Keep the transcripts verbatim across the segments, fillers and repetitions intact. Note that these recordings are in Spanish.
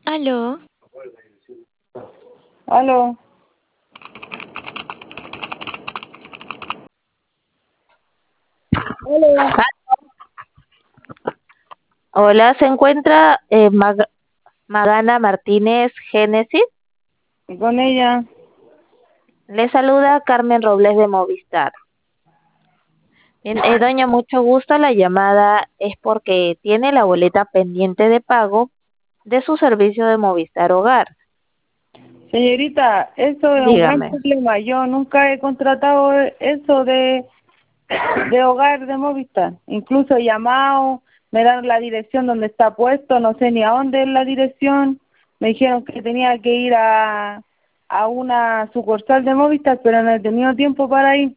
Aló, Aló, aló, Hola, se encuentra eh, Mag- Magana Martínez Génesis. y con ella. Le saluda Carmen Robles de Movistar. Bien, eh, doña, mucho gusto. La llamada es porque tiene la boleta pendiente de pago de su servicio de Movistar Hogar. Señorita, eso es un gran Dígame. problema. Yo nunca he contratado eso de, de hogar de Movistar. Incluso he llamado, me dan la dirección donde está puesto, no sé ni a dónde es la dirección. Me dijeron que tenía que ir a, a una sucursal de Movistar, pero no he tenido tiempo para ir.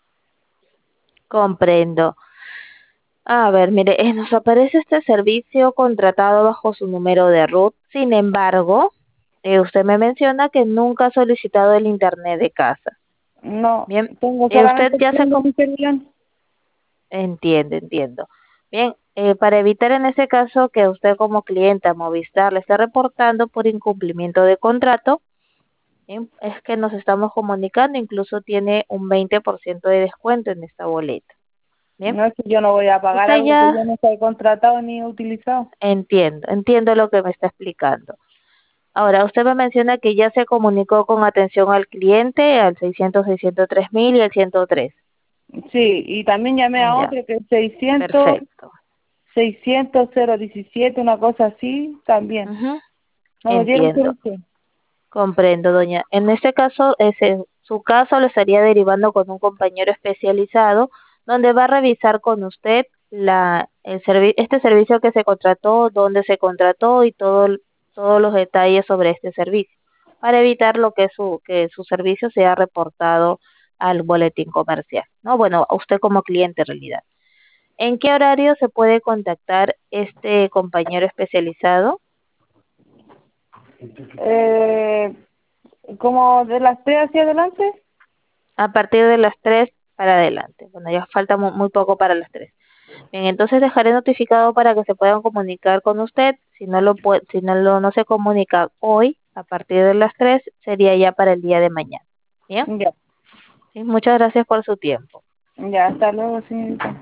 Comprendo. A ver, mire, eh, nos aparece este servicio contratado bajo su número de R U T. Sin embargo, eh, usted me menciona que nunca ha solicitado el internet de casa. No, Bien, tengo eh, usted solamente el ya se... plan de mi celular. Entiendo, entiendo. Bien, eh, para evitar en ese caso que usted como cliente a Movistar le esté reportando por incumplimiento de contrato, bien, es que nos estamos comunicando, incluso tiene un veinte por ciento de descuento en esta boleta. Bien, No es que yo no voy a pagar usted algo que ya yo no he contratado ni he utilizado. entiendo, entiendo lo que me está explicando. Ahora, usted me menciona que ya se comunicó con atención al cliente al seiscientos, seiscientos tres mil y al ciento tres. Sí, y también llamé a Ya, otro que es seiscientos, perfecto. seiscientos cero diecisiete, una cosa así, también. Ujú, No me dieron entiendo. solución. Comprendo, doña. En este caso, ese, su caso lo estaría derivando con un compañero especializado, donde va a revisar con usted la, el servi- este servicio que se contrató, dónde se contrató y todo, el- todos los detalles sobre este servicio, para evitar lo que su, que su servicio sea reportado al boletín comercial. No, bueno, a usted como cliente en realidad. ¿En qué horario se puede contactar este compañero especializado? Eh, como de las tres hacia adelante. A partir de las tres para adelante. Bueno, ya falta mu- muy poco para las tres. Bien, entonces dejaré notificado para que se puedan comunicar con usted. Si no lo pue- si no lo no se comunica hoy, a partir de las tres, sería ya para el día de mañana. Bien, Ya, sí, muchas gracias por su tiempo. ya, hasta luego, señorita.